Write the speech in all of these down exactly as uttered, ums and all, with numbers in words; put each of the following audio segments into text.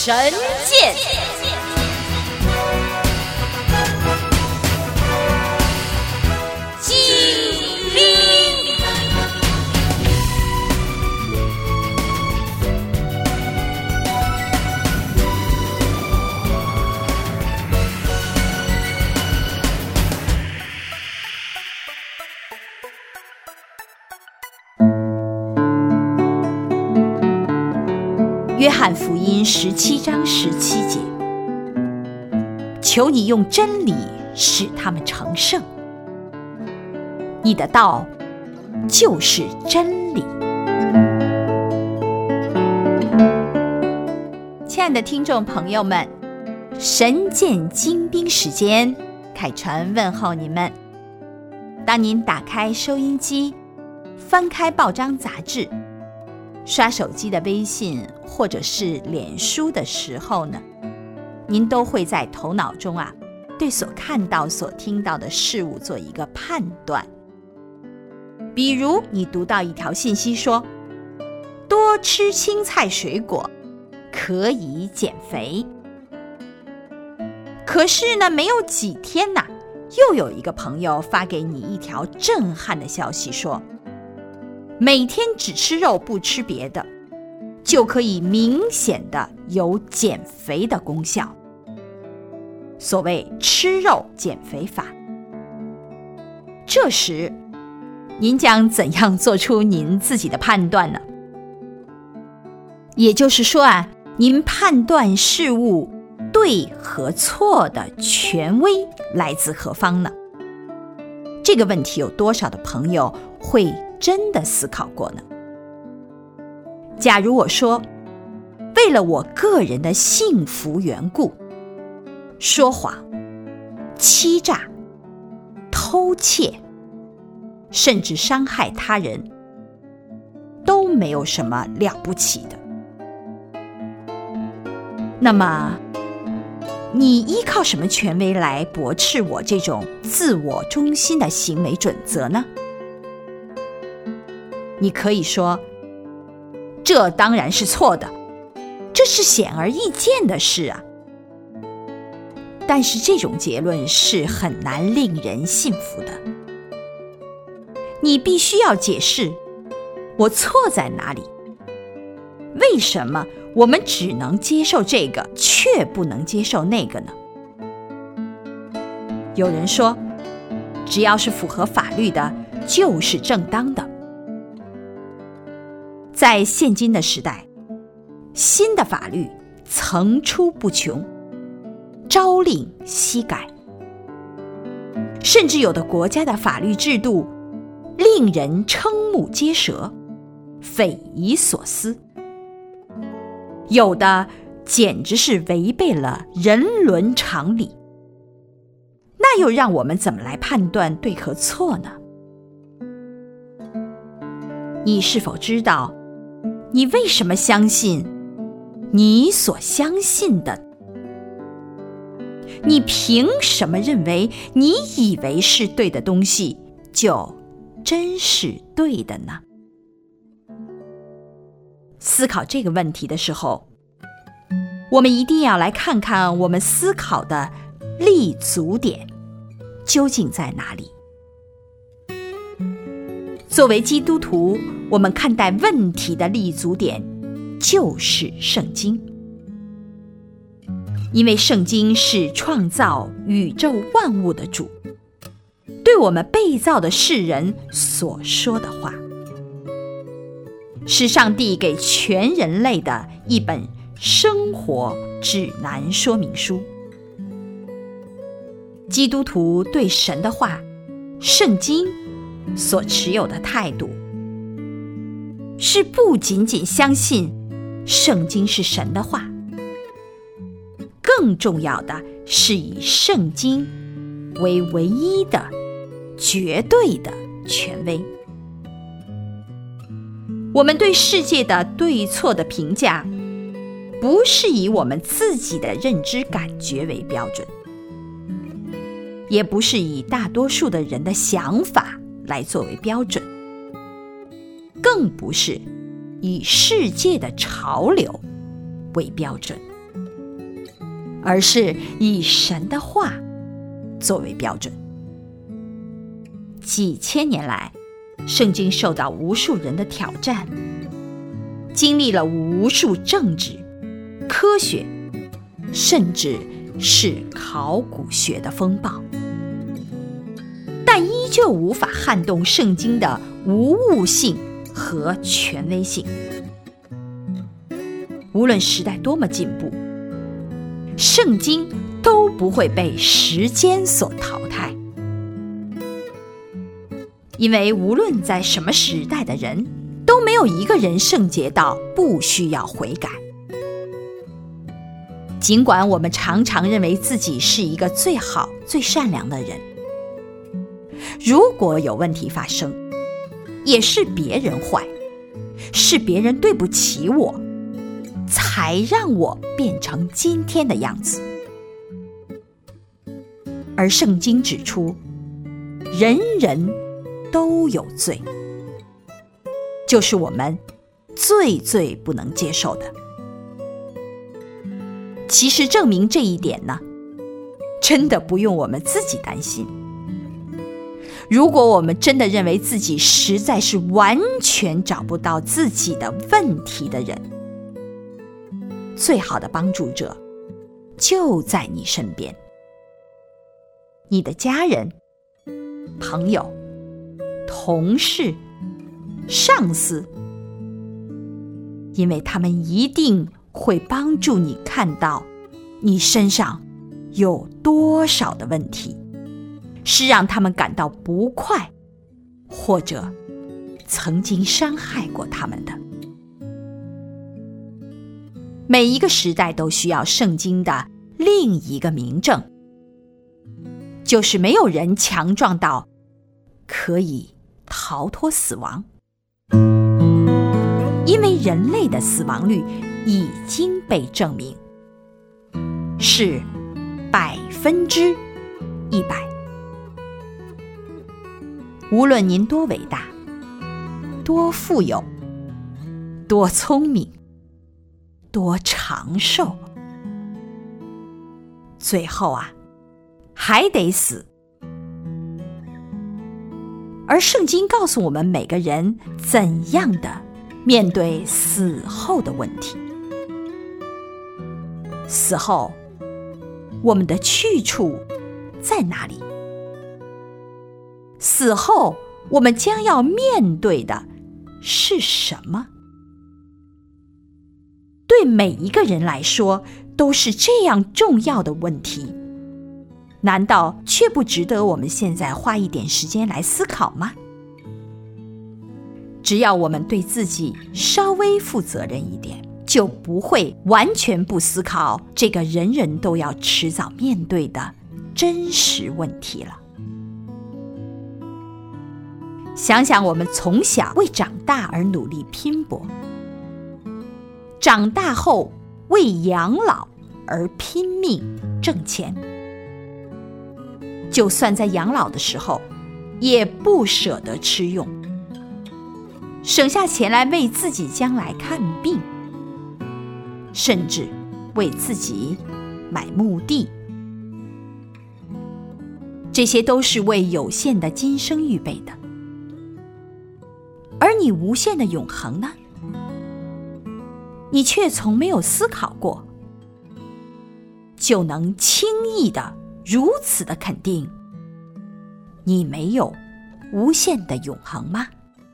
神剑。 约翰福音十七章十七节，求你用真理使他们成圣，你的道就是真理。亲爱的听众朋友们，神剑精兵时间，凯传问候你们。当您打开收音机，翻开报章杂志，刷手机的微信或者是脸书的时候呢，您都会在头脑中啊，对所看到所听到的事物做一个判断。比如你读到一条信息说，多吃青菜水果可以减肥，可是呢，没有几天呢，又有一个朋友发给你一条震撼的消息说，每天只吃肉不吃别的，就可以明显的有减肥的功效。所谓吃肉减肥法。这时您将怎样做出您自己的判断呢？也就是说啊，您判断事物对和错的权威来自何方呢？这个问题有多少的朋友会真的思考过呢？假如我说，为了我个人的幸福缘故，说谎、欺诈、偷窃，甚至伤害他人，都没有什么了不起的。那么，你依靠什么权威来驳斥我这种自我中心的行为准则呢？你可以说，这当然是错的，这是显而易见的事啊。但是这种结论是很难令人信服的。你必须要解释，我错在哪里？为什么我们只能接受这个，却不能接受那个呢？有人说，只要是符合法律的，就是正当的。在现今的时代，新的法律层出不穷，朝令夕改，甚至有的国家的法律制度令人瞠目结舌，匪夷所思，有的简直是违背了人伦常理。那又让我们怎么来判断对和错呢？你是否知道你为什么相信你所相信的？你凭什么认为你以为是对的东西就真是对的呢？思考这个问题的时候，我们一定要来看看我们思考的立足点究竟在哪里。作为基督徒，我们看待问题的立足点就是圣经，因为圣经是创造宇宙万物的主，对我们被造的世人所说的话，是上帝给全人类的一本生活指南说明书。基督徒对神的话，圣经所持有的态度，是不仅仅相信圣经是神的话，更重要的是以圣经为唯一的、绝对的权威。我们对世界的对错的评价，不是以我们自己的认知感觉为标准，也不是以大多数的人的想法来作为标准，更不是以世界的潮流为标准。 而是以神的话作为标准。几千年来，圣经受到无数人的挑战，经历了无数政治、科学，甚至是考古学的风暴，但依旧无法撼动圣经的无误性和权威性。无论时代多么进步，圣经都不会被时间所淘汰，因为无论在什么时代的人，都没有一个人圣洁到不需要悔改。尽管我们常常认为自己是一个最好、最善良的人，如果有问题发生，也是别人坏，是别人对不起我，才让我变成今天的样子。而圣经指出，人人都有罪，就是我们最最不能接受的。其实证明这一点呢，真的不用我们自己担心。如果我们真的认为自己实在是完全找不到自己的问题的人，最好的帮助者就在你身边，你的家人、朋友、同事、上司，因为他们一定会帮助你看到你身上有多少的问题是让他们感到不快，或者曾经伤害过他们的。每一个时代都需要圣经的另一个明证，就是没有人强壮到可以逃脱死亡，因为人类的死亡率已经被证明是百分之一百。无论您多伟大、多富有、多聪明、多长寿，最后啊，还得死。而圣经告诉我们每个人怎样的面对死后的问题。死后，我们的去处在哪里？死后，我们将要面对的是什么？对每一个人来说，都是这样重要的问题，难道却不值得我们现在花一点时间来思考吗？只要我们对自己稍微负责任一点，就不会完全不思考这个人人都要迟早面对的真实问题了。想想我们从小为长大而努力拼搏，长大后为养老而拼命挣钱，就算在养老的时候也不舍得吃用，省下钱来为自己将来看病，甚至为自己买墓地，这些都是为有限的今生预备的。而你无限的永恒呢？你却从没有思考过，就能轻易的如此的肯定你没有无限的永恒吗？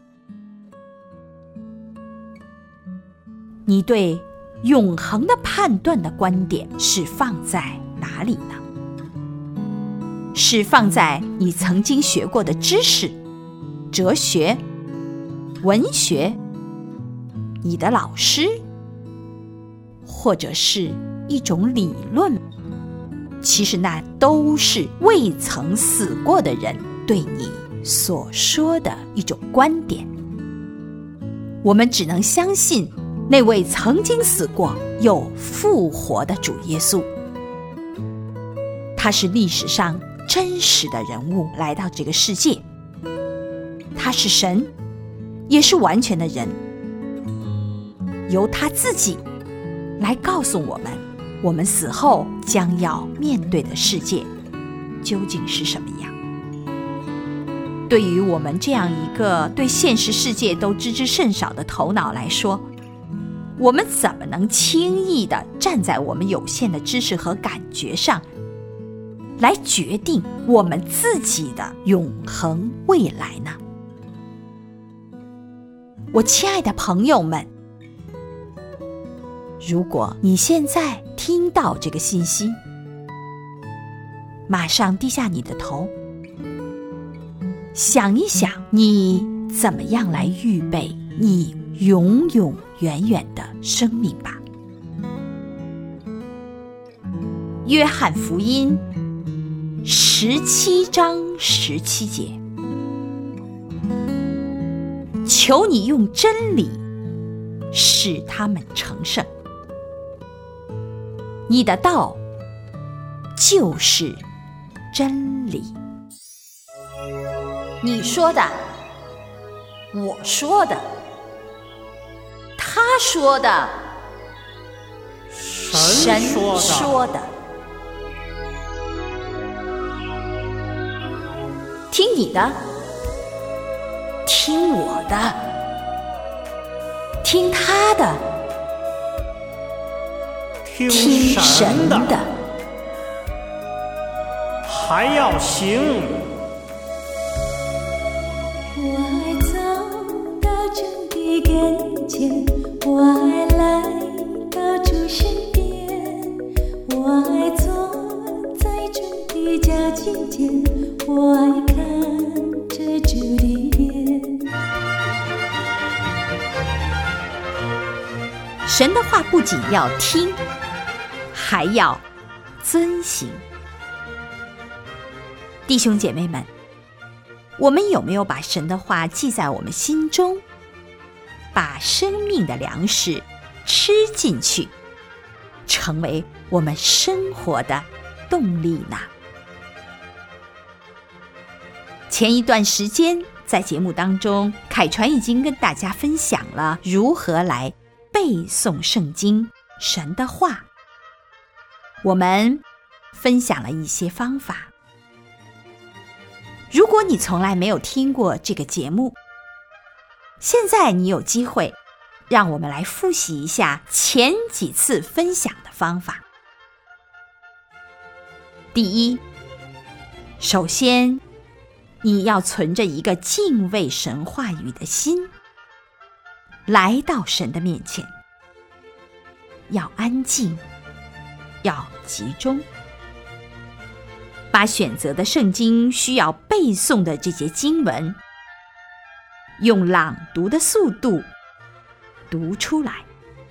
你对永恒的判断的观点是放在哪里呢？是放在你曾经学过的知识、哲学、文学、你的老师，或者是一种理论？其实那都是未曾死过的人对你所说的一种观点。我们只能相信那位曾经死过又复活的主耶稣，他是历史上真实的人物来到这个世界，他是神，也是完全的人，由他自己来告诉我们我们死后将要面对的世界究竟是什么样。对于我们这样一个对现实世界都知之甚少的头脑来说，我们怎么能轻易地站在我们有限的知识和感觉上，来决定我们自己的永恒未来呢？我亲爱的朋友们，如果你现在听到这个信息，马上低下你的头，想一想你怎么样来预备你永永远远的生命吧。约翰福音十七章十七节，求你用真理使他们成圣，你的道就是真理。你说的，我说的，他说的，神说的， 说的。听你的，听我的，听他的， 听听神神的， 的，还要行。 我爱走到主的跟前，我爱来到主身边，我爱坐在主的脚近前，我爱看着主的脸。 神的话不仅要听，还要遵行。弟兄姐妹们，我们有没有把神的话记在我们心中，把生命的粮食吃进去，成为我们生活的动力呢？前一段时间在节目当中，凯传已经跟大家分享了如何来背诵圣经神的话，我们分享了一些方法。如果你从来没有听过这个节目，现在你有机会，让我们来复习一下前几次分享的方法。第一，首先你要存着一个敬畏神话语的心，来到神的面前，要安静，要集中，把选择的圣经需要背诵的这节经文，用朗读的速度读出来。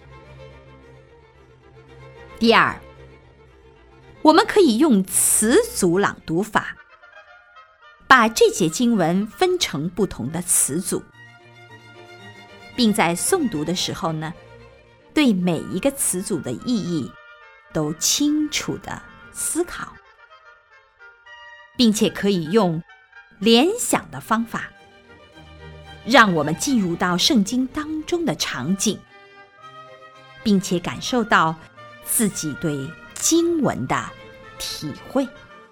第二，我们可以用词组朗读法，把这节经文分成不同的词组，并在诵读的时候呢，对每一个词组的意义都清楚地思考，并且可以用联想的方法，让我们进入到圣经当中的场景，并且感受到自己对经文的体会。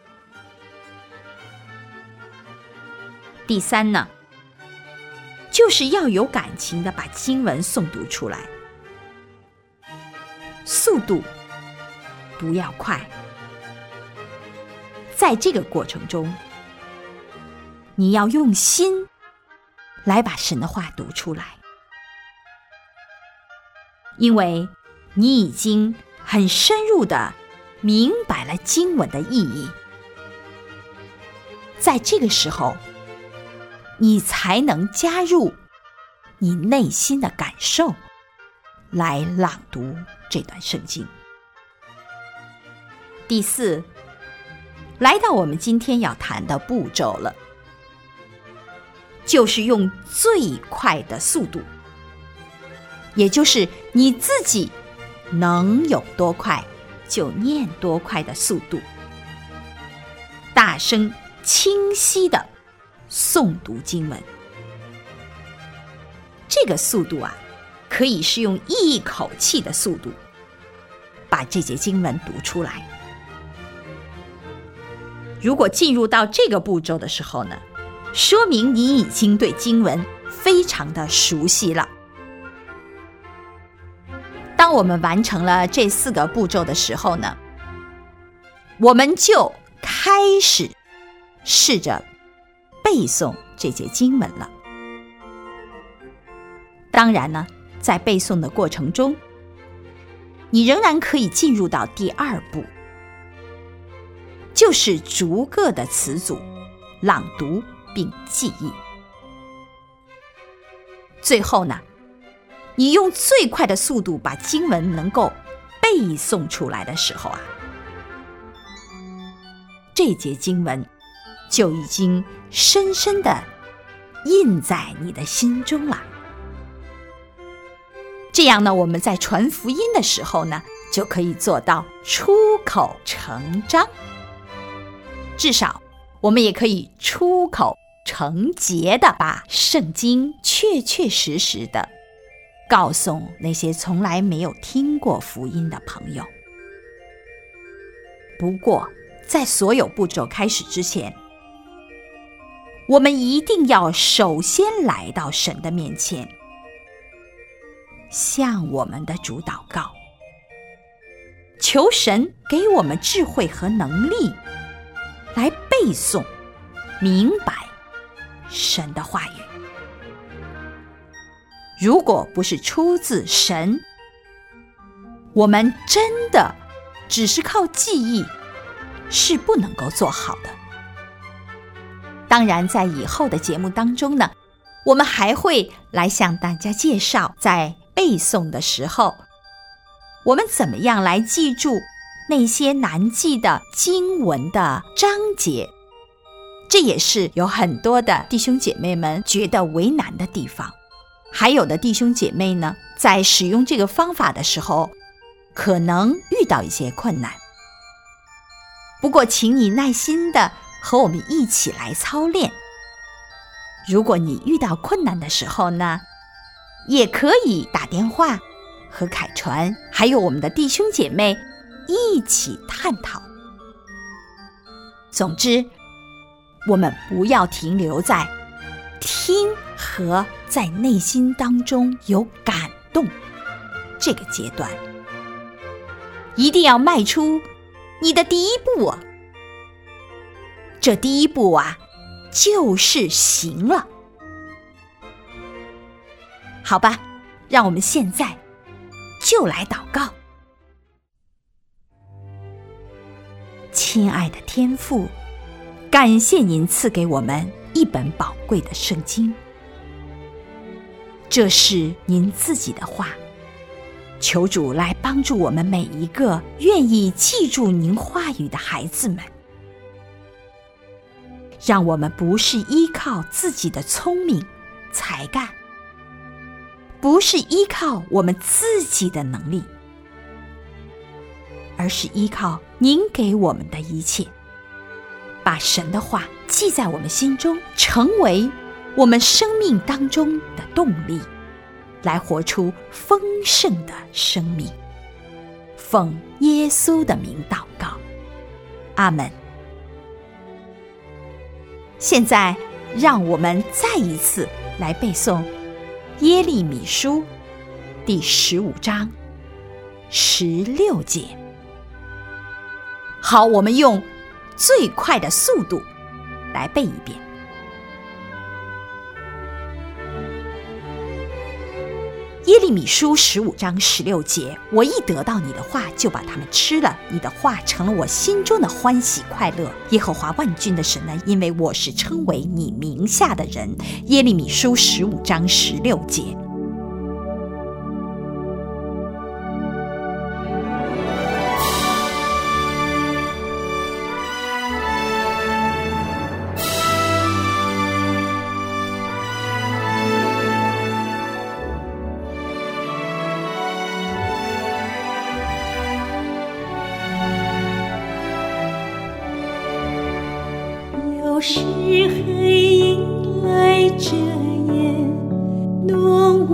第三呢，就是要有感情的把经文诵读出来，速度不要快。在这个过程中，你要用心来把神的话读出来，因为你已经很深入地明白了经文的意义。在这个时候，你才能加入你内心的感受来朗读这段圣经。第四，来到我们今天要谈的步骤了，就是用最快的速度，也就是你自己能有多快就念多快的速度，大声清晰地诵读经文。这个速度啊，可以是用一口气的速度，把把这节经文读出来。如果进入到这个步骤的时候呢，说明你已经对经文非常的熟悉了。当我们完成了这四个步骤的时候呢，我们就开始试着背诵这节经文了。当然呢，在背诵的过程中，你仍然可以进入到第二步，就是逐个的词组朗读并记忆。最后呢，你用最快的速度把经文能够背诵出来的时候啊，这节经文就已经深深地印在你的心中了。这样呢，我们在传福音的时候呢，就可以做到出口成章。至少我们也可以出口成节的把圣经确确实实的告诉那些从来没有听过福音的朋友。不过在所有步骤开始之前，我们一定要首先来到神的面前，向我们的主祷告，求神给我们智慧和能力，来背诵明白神的话语。如果不是出自神，我们真的只是靠记忆是不能够做好的。当然在以后的节目当中呢，我们还会来向大家介绍，在背诵的时候我们怎么样来记住那些难记的经文的章节。这也是有很多的弟兄姐妹们觉得为难的地方。还有的弟兄姐妹呢，在使用这个方法的时候可能遇到一些困难。不过请你耐心的和我们一起来操练。如果你遇到困难的时候呢，也可以打电话和凯传还有我们的弟兄姐妹一起探讨。总之，我们不要停留在听和在内心当中有感动这个阶段，一定要迈出你的第一步啊！这第一步啊，就是行了。好吧，让我们现在就来祷告。亲爱的天父，感谢您赐给我们一本宝贵的圣经，这是您自己的话，求主来帮助我们每一个愿意记住您话语的孩子们，让我们不是依靠自己的聪明才干，不是依靠我们自己的能力，而是依靠您给我们的一切，把神的话记在我们心中，成为我们生命当中的动力，来活出丰盛的生命。奉耶稣的名祷告，阿们。现在让我们再一次来背诵耶利米书第十五章十六节。好，我们用最快的速度来背一遍。耶利米书十五章十六节，我一得到你的话，就把它们吃了，你的话成了我心中的欢喜快乐。耶和华万军的神呢，因为我是称为你名下的人。耶利米书十五章十六节。 有时黑影来遮掩，浓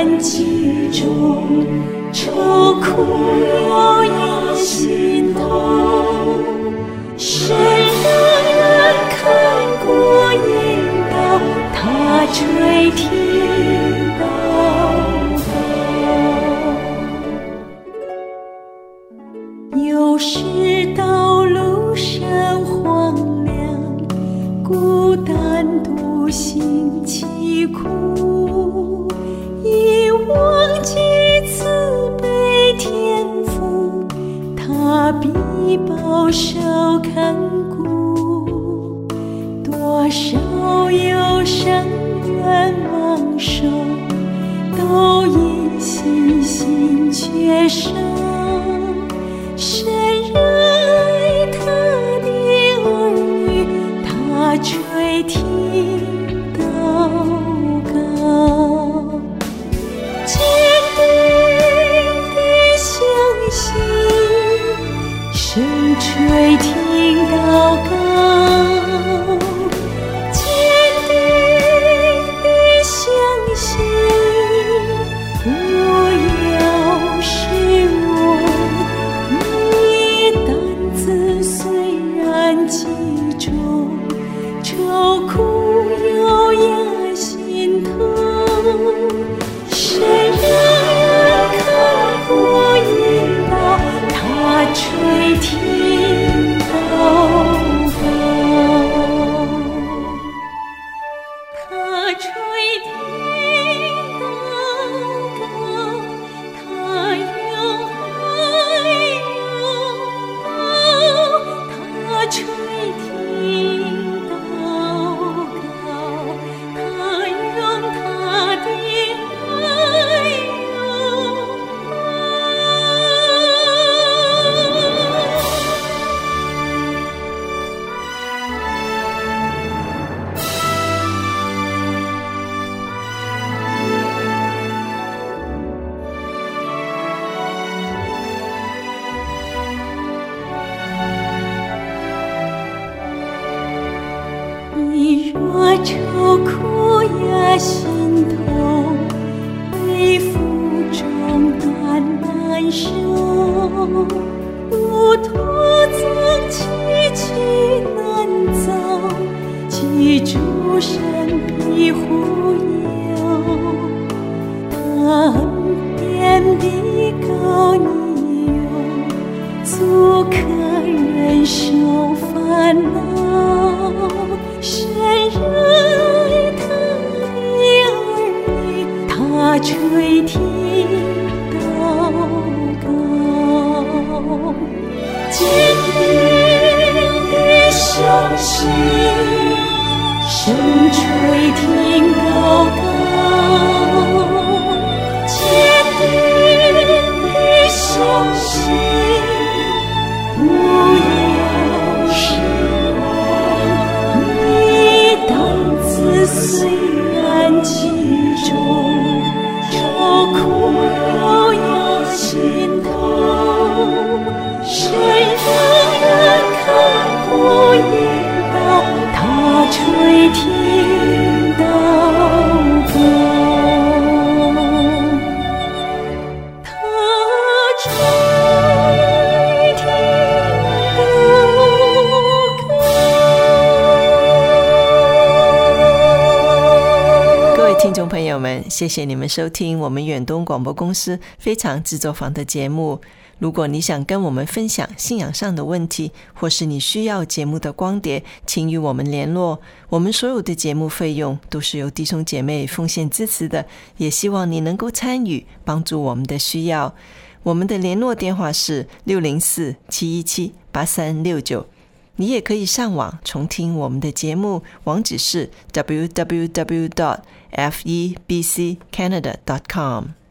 然其中，愁苦又压心头。神人看过引导，他垂听祷告。有时道路上荒凉，孤单独行凄苦，已忘记慈悲天父，他必保守看顾。多少忧伤愿望受，都因信心缺少。神热爱他的儿女，他垂听祷告。坚定地相信，神垂听祷告。坚定地相信，不要失落。你担子虽然极重，愁苦又压心头。神人看过引导，他垂听祷告，他垂听祷告，他用爱拥抱，他垂听祷告，他用他的爱拥你若愁苦压心头，背负重担难受，路途总崎岖难走，记住神必护佑。他恩典必够你用，足可忍受烦恼。神热爱他的儿女，他垂听祷告。坚定地相信，神垂听祷告。坚定地相信，不要失望。你担子虽然极重，愁苦又压心头。神人看过引导，他垂听祷告，他垂听祷告。 各位听众朋友们，谢谢你们收听我们远东广播公司非常制作坊的节目。如果你想跟我们分享信仰上的问题，或是你需要节目的光碟，请与我们联络。我们所有的节目费用都是由弟兄姐妹奉献支持的，也希望你能够参与，帮助我们的需要。我们的联络电话是六零四七一七八三六九。你也可以上网重听我们的节目，网址是 double-u double-u double-u dot f e b c canada dot com。